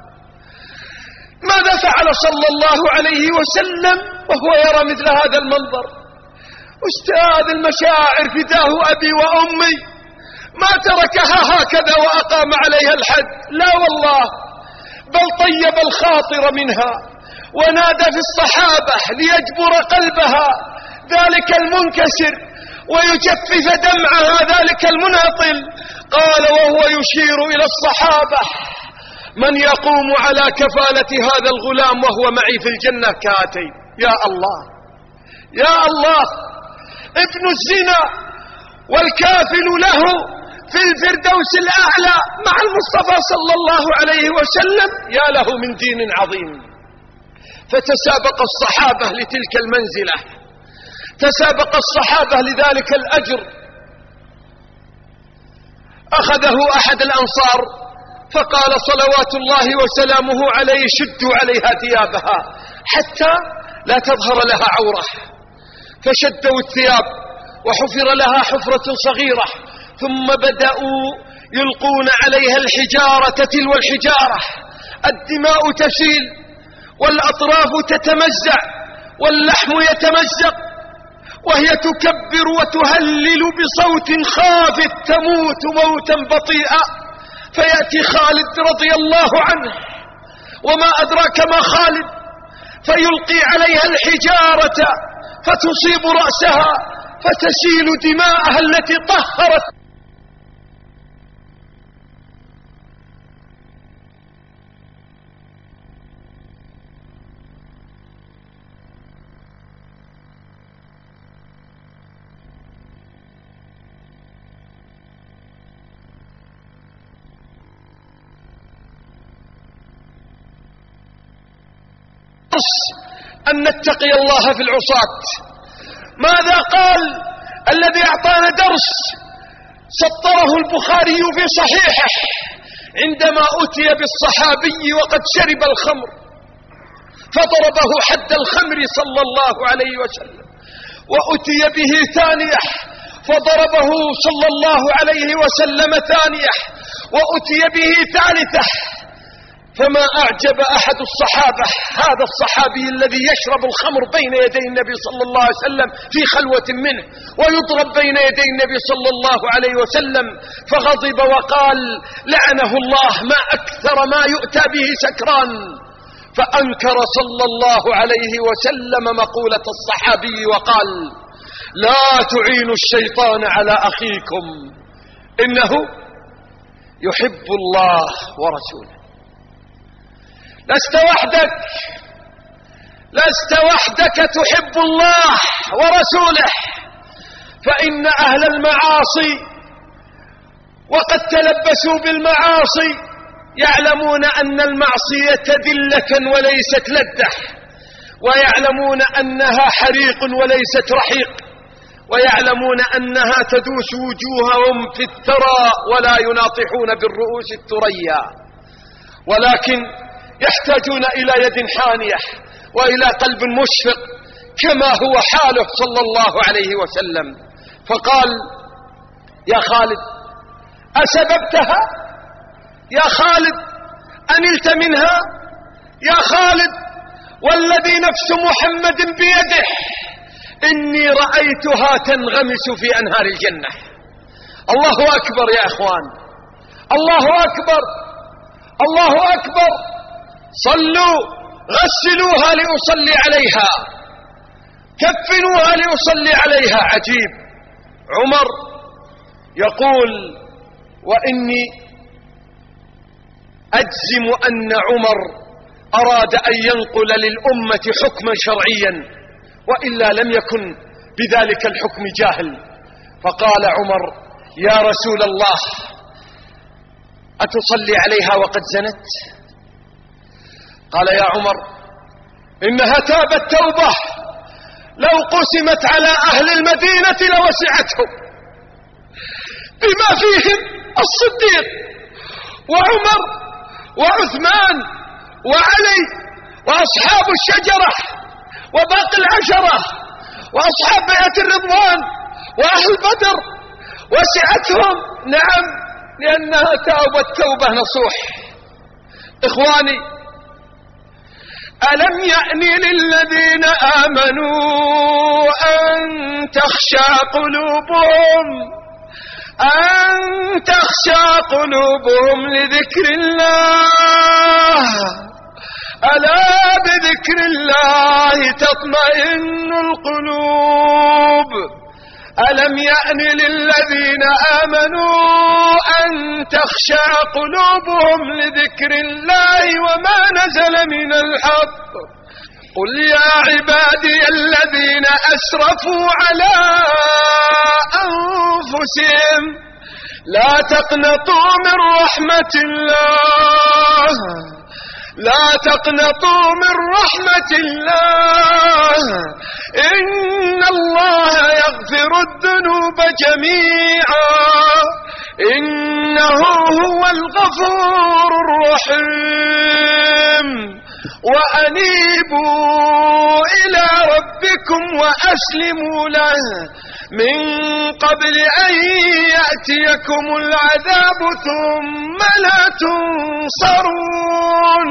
ماذا فعل صلى الله عليه وسلم وهو يرى مثل هذا المنظر؟ أستاذ المشاعر فداه أبي وأمي، ما تركها هكذا وأقام عليها الحد، لا والله، بل طيب الخاطر منها ونادى في الصحابة ليجبر قلبها ذلك المنكسر ويجفف دمعها ذلك المناطل. قال وهو يشير إلى الصحابة: من يقوم على كفالة هذا الغلام وهو معي في الجنة كاتين؟ يا الله يا الله، ابن الزنا والكافل له في الفردوس الأعلى مع المصطفى صلى الله عليه وسلم، يا له من دين عظيم. فتسابق الصحابة لتلك المنزلة، تسابق الصحابة لذلك الأجر. أخذه أحد الأنصار فقال صلوات الله وسلامه عليه: شدوا عليها ثيابها حتى لا تظهر لها عورة. فشدوا الثياب وحفر لها حفرة صغيرة، ثم بدأوا يلقون عليها الحجارة تلو الحجارة. الدماء تسيل والأطراف تتمزع واللحم يتمزق، وهي تكبر وتهلل بصوت خافت تموت موتا بطيئا. فيأتي خالد رضي الله عنه، وما أدراك ما خالد، فيلقي عليها الحجارة فتصيب رأسها فتسيل دماءها التي طهرت. أن نتقي الله في العصاة. ماذا قال الذي أعطانا درس سطره البخاري في صحيحه عندما أتي بالصحابي وقد شرب الخمر فضربه حد الخمر صلى الله عليه وسلم، وأتي به ثانية فضربه صلى الله عليه وسلم ثانية، وأتي به ثالثة. فما أعجب أحد الصحابة هذا الصحابي الذي يشرب الخمر بين يدي النبي صلى الله عليه وسلم في خلوة منه، ويضرب بين يدي النبي صلى الله عليه وسلم، فغضب وقال: لعنه الله، ما أكثر ما يؤتى به سكران. فأنكر صلى الله عليه وسلم مقولة الصحابي وقال: لا تعينوا الشيطان على أخيكم، إنه يحب الله ورسوله. لست وحدك، لست وحدك تحب الله ورسوله، فإن أهل المعاصي وقد تلبسوا بالمعاصي يعلمون أن المعصية ذلة وليست لذة، ويعلمون أنها حريق وليست رحيق، ويعلمون أنها تدوس وجوههم في الثرى ولا يناطحون بالرؤوس الثريا، ولكن يحتاجون إلى يد حانية وإلى قلب مشفق كما هو حاله صلى الله عليه وسلم. فقال: يا خالد أسببتها؟ يا خالد أنلت منها؟ يا خالد والذي نفس محمد بيده إني رأيتها تنغمس في أنهار الجنة. الله أكبر يا إخوان، الله أكبر، الله أكبر. صلوا، غسلوها لأصلي عليها، كفنوها لأصلي عليها. عجيب، عمر يقول: وإني أجزم أن عمر أراد أن ينقل للأمة حكما شرعيا، وإلا لم يكن بذلك الحكم جاهل. فقال عمر: يا رسول الله أتصلي عليها وقد زنت؟ قال: يا عمر إنها تابت توبة لو قسمت على أهل المدينة لوسعتهم، بما فيهم الصديق وعمر وعثمان وعلي وأصحاب الشجرة وباقي العشرة وأصحاب بيعة الرضوان وأهل بدر، وسعتهم. نعم، لأنها تابت توبة نصوح. إخواني، ألم يأن للذين آمنوا أن تخشع قلوبهم أن تخشع قلوبهم لذكر الله، ألا بذكر الله تطمئن القلوب. ألم يأن للذين آمنوا أن تخشع قلوبهم لذكر الله وما نزل من الحق. قل يا عبادي الذين أسرفوا على أنفسهم لا تقنطوا من رحمة الله لا تقنطوا من رحمة الله إن الله يغفر الذنوب جميعا إنه هو الغفور الرحيم. وأنيبوا إلى ربكم وأسلموا له من قبل أن يأتيكم العذاب ثم لا تنصرون.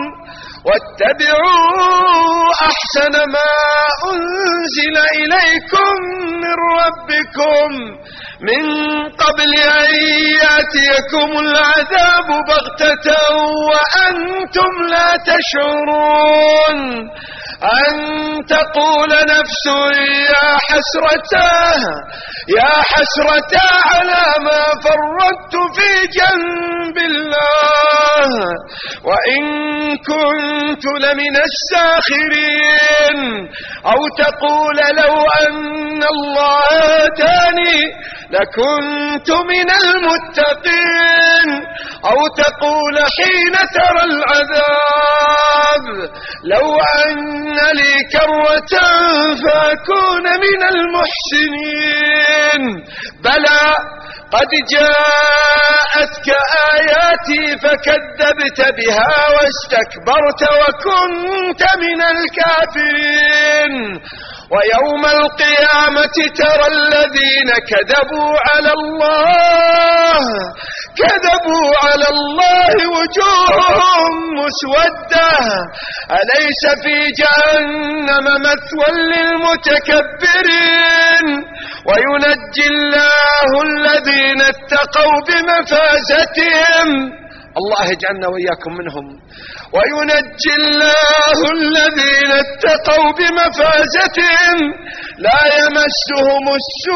واتبعوا أحسن ما أنزل إليكم من ربكم من قبل أن يأتيكم العذاب بغتة وأنتم لا تشعرون. أن تقول نفس يا حسرتاه يا حسرتا على ما فرطت في جنب الله وإن كنت لمن الساخرين. أو تقول لو أن الله هداني لكنت من المتقين. أو تقول حين ترى العذاب لو أن لي كرة فأكون من المحسنين. بلى قد جاءتك آياتي فكذبت بها واستكبرت وكنت من الكافرين. ويوم القيامة ترى الذين كذبوا على الله كذبوا على الله وجوههم مسودة أليس في جهنم مثوى للمتكبرين. وينجي الله الذين اتقوا بمفازتهم الله يجعلنا وإياكم منهم. وينجي الله الذين اتقوا بمفازتهم لا يمسهم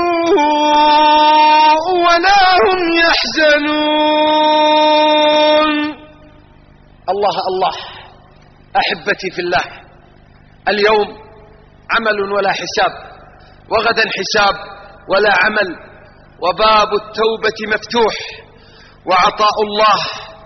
السوء ولا هم يحزنون. الله الله أحبتي في الله، اليوم عمل ولا حساب، وغدا حساب ولا عمل، وباب التوبة مفتوح، وعطاء الله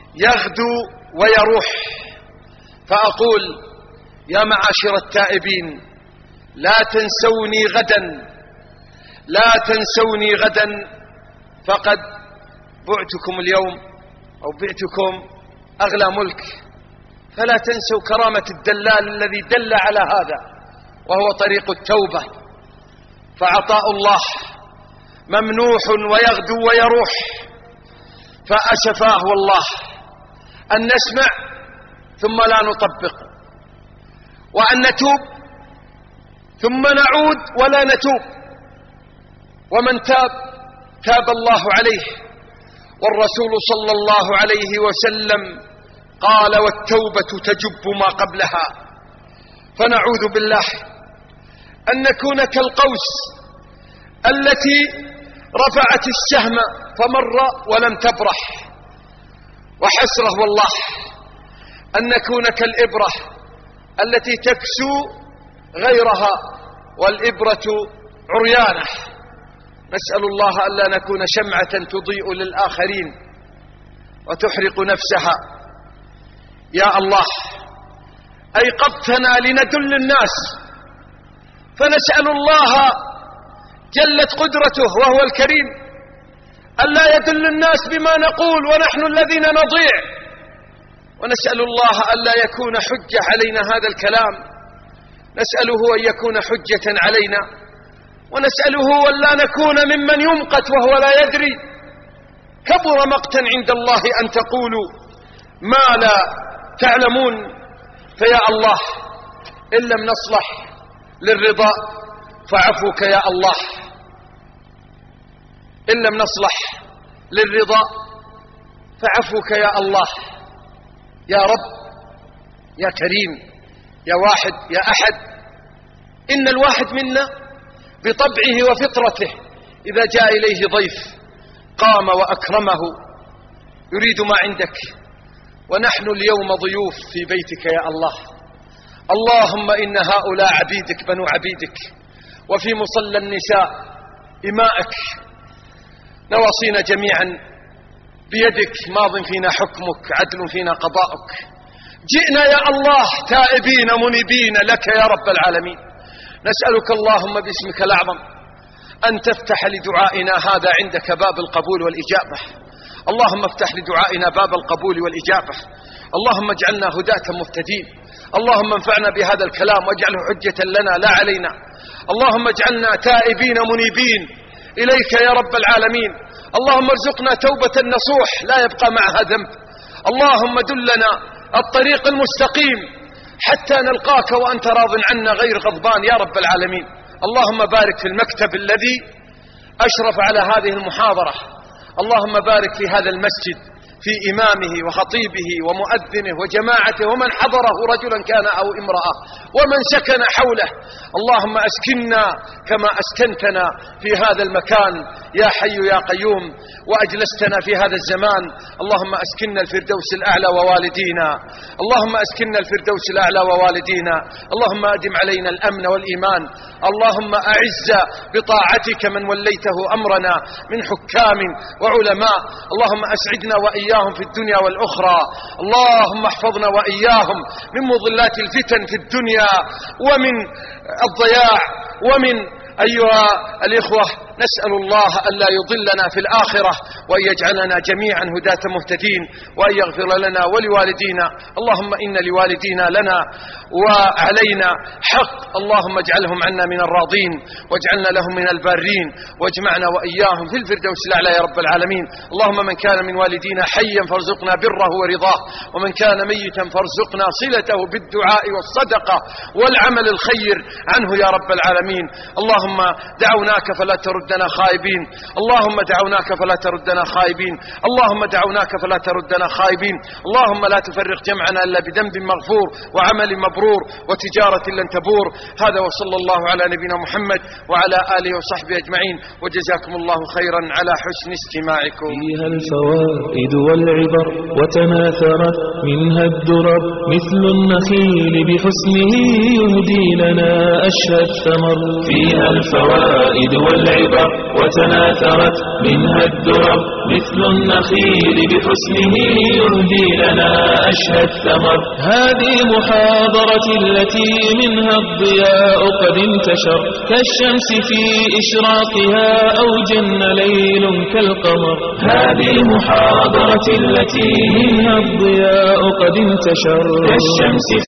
يغدو ويروح. فأقول يا معاشر التائبين لا تنسوني غدا، لا تنسوني غدا، فقد بعتكم اليوم أو بعتكم أغلى ملك، فلا تنسوا كرامة الدلال الذي دل على هذا وهو طريق التوبة. فعطاء الله ممنوح ويغدو ويروح، فأسفاه والله أن نسمع ثم لا نطبق، وأن نتوب ثم نعود ولا نتوب. ومن تاب تاب الله عليه، والرسول صلى الله عليه وسلم قال والتوبة تجب ما قبلها. فنعوذ بالله أن نكون كالقوس التي رفعت السهم فمر ولم تبرح، وحسره والله أن نكون كالإبرة التي تكسو غيرها والإبرة عريانة. نسأل الله ألا نكون شمعة تضيء للآخرين وتحرق نفسها. يا الله أيقظتنا لندل الناس، فنسأل الله جلت قدرته وهو الكريم ألا يدل الناس بما نقول ونحن الذين نضيع، ونسأل الله ألا يكون حجة علينا هذا الكلام، نسأله أن يكون حجة علينا، ونسأله ألا نكون ممن يمقت وهو لا يدري. كبر مقتا عند الله أن تقولوا ما لا تعلمون. فيا الله إن لم نصلح للرضا فعفوك يا الله، إن لم نصلح للرضا فعفوك يا الله. يا رب يا كريم يا واحد يا أحد، إن الواحد منا بطبعه وفطرته إذا جاء إليه ضيف قام وأكرمه يريد ما عندك، ونحن اليوم ضيوف في بيتك يا الله. اللهم إن هؤلاء عبيدك بنو عبيدك، وفي مصلى النساء إمائك، نواصينا جميعا بيدك، ماض فينا حكمك، عدل فينا قضاؤك. جئنا يا الله تائبين منيبين لك يا رب العالمين. نسألك اللهم باسمك الأعظم أن تفتح لدعائنا هذا عندك باب القبول والإجابة. اللهم افتح لدعائنا باب القبول والإجابة. اللهم اجعلنا هداة مهتدين. اللهم انفعنا بهذا الكلام واجعله حجة لنا لا علينا. اللهم اجعلنا تائبين منيبين إليك يا رب العالمين. اللهم ارزقنا توبة نصوح لا يبقى معها ذنب. اللهم دلنا الطريق المستقيم حتى نلقاك وأنت راض عنا غير غضبان يا رب العالمين. اللهم بارك في المكتب الذي أشرف على هذه المحاضرة. اللهم بارك في هذا المسجد، في إمامه وخطيبه ومؤذنه وجماعته ومن حضره رجلا كان أو امرأة ومن سكن حوله. اللهم أسكننا كما أسكنتنا في هذا المكان يا حي يا قيوم، وأجلستنا في هذا الزمان. اللهم أسكننا الفردوس الأعلى ووالدينا، اللهم أسكننا الفردوس الأعلى ووالدينا. اللهم أدم علينا الأمن والإيمان. اللهم أعز بطاعتك من وليته أمرنا من حكام وعلماء. اللهم أسعدنا وإياهم في الدنيا والأخرى. اللهم احفظنا وإياهم من مضلات الفتن في الدنيا ومن الضياع ومن أيها الإخوة نسأل الله ألا يضلنا في الآخرة، وأن يجعلنا جميعا هداة مهتدين، وأن يغفر لنا ولوالدينا. اللهم إن لوالدينا لنا وعلينا حق، اللهم اجعلهم عنا من الراضين واجعلنا لهم من البارين، واجمعنا وإياهم في الفردوس الأعلى يا رب العالمين. اللهم من كان من والدينا حيا فارزقنا بره ورضاه، ومن كان ميتا فارزقنا صلته بالدعاء والصدقة والعمل الخير عنه يا رب العالمين. اللهم دعوناك فلا تردنا خائبين، اللهم دعوناك فلا تردنا خائبين، اللهم دعوناك فلا تردنا خائبين. اللهم لا تفرق جمعنا إلا بذنب مغفور وعمل مبرور وتجارة لن تبور. هذا وصلى الله على نبينا محمد وعلى آله وصحبه أجمعين، وجزاكم الله خيرا على حسن استماعكم. فيها الفوائد والعبر وتناثرت منها الدرر مثل النخيل بحسنه يهدي لنا أشهى الثمر. فيها الفوائد والعبر والعبر وتناثرت منها الدرر مثل النخيل بحسنه يهدي لنا أشهى الثمر. هذه محاضرة التي منها الضياء قد انتشر كالشمس في إشراقها أو جن ليل كالقمر. هذه محاضرة التي منها الضياء قد انتشر كالشمس